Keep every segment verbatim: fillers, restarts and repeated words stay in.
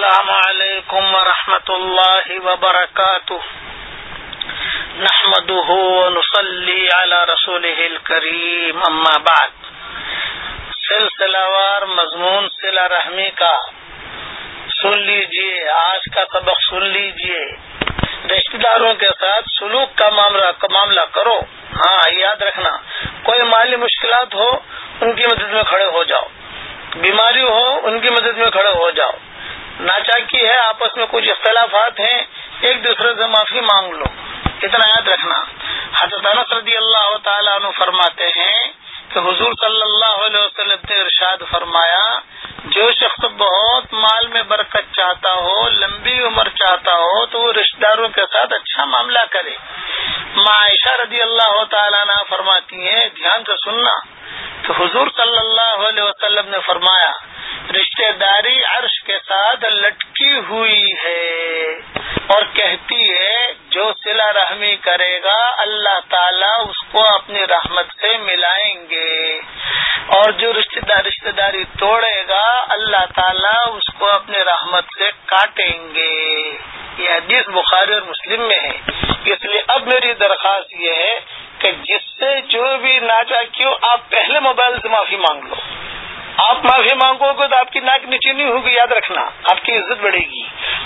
السلام علیکم ورحمۃ اللہ وبرکاتہ نحمده ونصلی علی رسولہ الکریم اما بعد سلسلہ وار مضمون صلہ رحمی کا سن لیجئے. آج کا سبق سن لیجئے. رشتہ داروں کے ساتھ سلوک کا معاملہ کا معاملہ کرو. ہاں یاد رکھنا, کوئی مالی مشکلات ہو ان کی مدد میں کھڑے ہو جاؤ, بیماری ہو ان کی مدد میں کھڑے ہو جاؤ, ناچاکی ہے آپس میں کچھ اختلافات ہیں ایک دوسرے سے معافی مانگ لو. اتنا یاد رکھنا. حضرت انس رضی اللہ تعالیٰ عنہ فرماتے ہیں کہ حضور صلی اللہ علیہ وسلم نے ارشاد فرمایا, جو شخص بہت مال میں برکت چاہتا ہو, لمبی عمر چاہتا ہو, تو وہ رشتہ داروں کے ساتھ اچھا معاملہ کرے. ماں عائشہ رضی اللہ تعالیٰ عنہ فرماتی ہیں, دھیان سے سننا, تو حضور صلی اللہ علیہ وسلم نے فرمایا, رشتہ داری عرش کے ساتھ لٹکی ہوئی ہے, اور کہتی ہے جو صلہ رحمی کرے گا اللہ تعالیٰ اس کو اپنی رحمت سے ملائیں گے, اور جو رشتہ دار رشتہ داری توڑے گا اللہ تعالیٰ اس کو اپنی رحمت سے کاٹیں گے. یہ حدیث بخاری اور مسلم میں ہے. اس لیے اب میری درخواست یہ ہے کہ جس سے جو بھی ناچا کیوں آپ پہلے موبائل سے معافی مانگ لو. آپ معافی مانگو گے تو آپ کی ناک نیچے نہیں ہوگی, یاد رکھنا, آپ کی عزت بڑھے گی.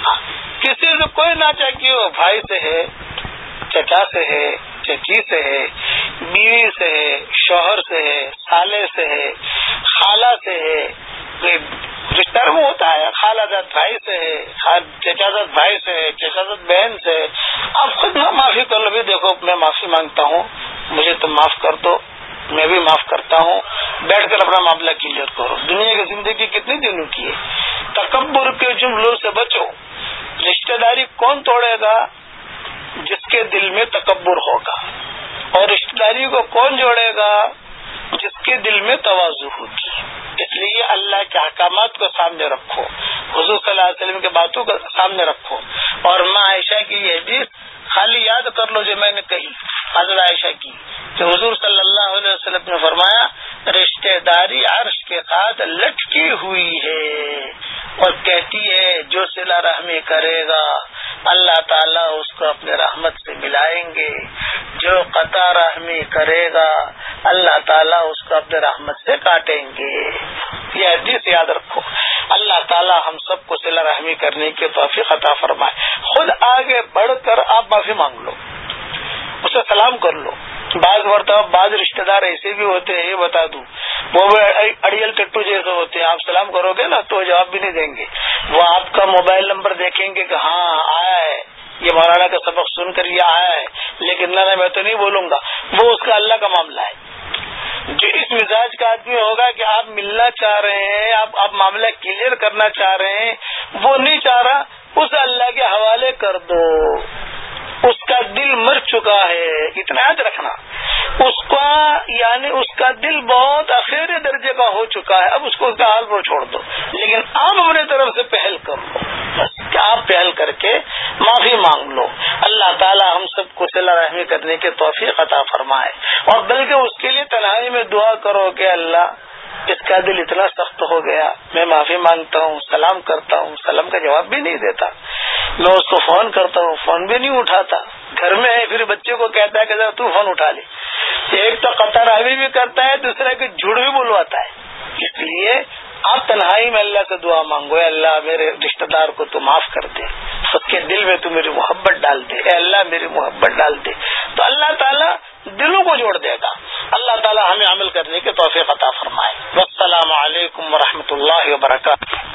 کسی سے کوئی ناچا کیوں, بھائی سے ہے, چچا سے ہے, چچی سے ہے, بیوی سے ہے, شوہر سے ہے, سالے سے ہے, خالہ سے ہے, رشتہ میں ہوتا ہے, خالہ زاد بھائی سے ہے, چچا زاد بھائی سے ہے, چچا زاد بہن سے ہے. آپ خود نہ معافی کر لو, بھی دیکھو میں معافی مانگتا ہوں, مجھے تم معاف کر دو, میں بھی معاف کرتا ہوں. بیٹھ کر اپنا معاملہ کلیئر کرو. دنیا کی زندگی کتنے دنوں کی ہے. تکبر کے جملوں سے بچو. رشتہ داری کون توڑے گا؟ جس کے دل میں تکبر ہوگا. اور رشتہ داری کو کون جوڑے گا؟ جس کے دل میں تواضع ہوگی. اس لیے اللہ کے احکامات کو سامنے رکھو, حضور صلی اللہ علیہ وسلم کی باتوں کو سامنے رکھو. اور ماں عائشہ کی یہ حدیث خالی یاد کر لو جو میں نے کہی, حضرت عائشہ کی, کہ حضور صلی اللہ علیہ وسلم نے فرمایا, رشتہ داری عرش کے ساتھ لٹکی ہوئی ہے, اور کہتی ہے جو صلہ رحمی کرے گا اللہ تعالیٰ اس کو اپنے رحمت سے ملائیں گے, جو قطع رحمی کرے گا اللہ تعالیٰ اس کو اپنے رحمت سے کاٹیں گے. یہ حدیث یاد رکھو. اللہ تعالیٰ ہم سب کو صلہ رحمی کرنے کی توفیق عطا فرمائے. خود آگے بڑھ کر آپ معافی مانگ لو, اسے سلام کر لو. بعض مرتبہ بعض رشتہ دار ایسے بھی ہوتے ہیں, یہ بتا دوں, وہ اڑیل ٹٹو جیسے ہوتے ہیں. آپ سلام کرو گے نا تو جواب بھی نہیں دیں گے. وہ آپ کا موبائل نمبر دیکھیں گے کہ ہاں آیا ہے, یہ مولانا کا سبق سن کر یہ آیا ہے, لیکن نہ میں تو نہیں بولوں گا. وہ اس کا اللہ کا معاملہ ہے. جو اس مزاج کا آدمی ہوگا کہ آپ ملنا چاہ رہے ہیں, آپ آپ معاملہ کلیئر کرنا چاہ رہے ہیں, وہ نہیں چاہ رہا, اسے اللہ کے حوالے کر دو. اس کا دل مر چکا ہے, اتنا یاد رکھنا. اس کا یعنی اس کا دل بہت آخری درجے کا ہو چکا ہے, اب اس کو اس کا حال پر چھوڑ دو. لیکن آپ اپنی طرف سے پہل کر لو, بس آپ پہل کر کے معافی مانگ لو. اللہ تعالی ہم سب کو صلہ رحمی کرنے کے توفیق عطا فرمائے. اور بلکہ اس کے لیے تنہائی میں دعا کرو کہ اللہ اس کا دل اتنا سخت ہو گیا, میں معافی مانگتا ہوں, سلام کرتا ہوں, سلام کا جواب بھی نہیں دیتا, میں اس کو فون کرتا ہوں, فون بھی نہیں اٹھاتا, گھر میں ہے پھر بچے کو کہتا ہے کہ ذرا تو فون اٹھا لے. ایک تو قطع رحمی بھی کرتا ہے, دوسرا کہ جھوٹ بھی بلواتا ہے. اس لیے آپ تنہائی میں اللہ سے دعا مانگو, اے اللہ میرے رشتہ دار کو تو معاف کر دے, اس کے دل میں تو میری محبت ڈال دے, اے اللہ میری محبت ڈال دے. تو اللہ تعالیٰ دلوں کو جوڑ دے گا. اللہ تعالیٰ ہمیں عمل کرنے کے توفیق عطا فرمائے. والسلام علیکم ورحمۃ اللہ وبرکاتہ.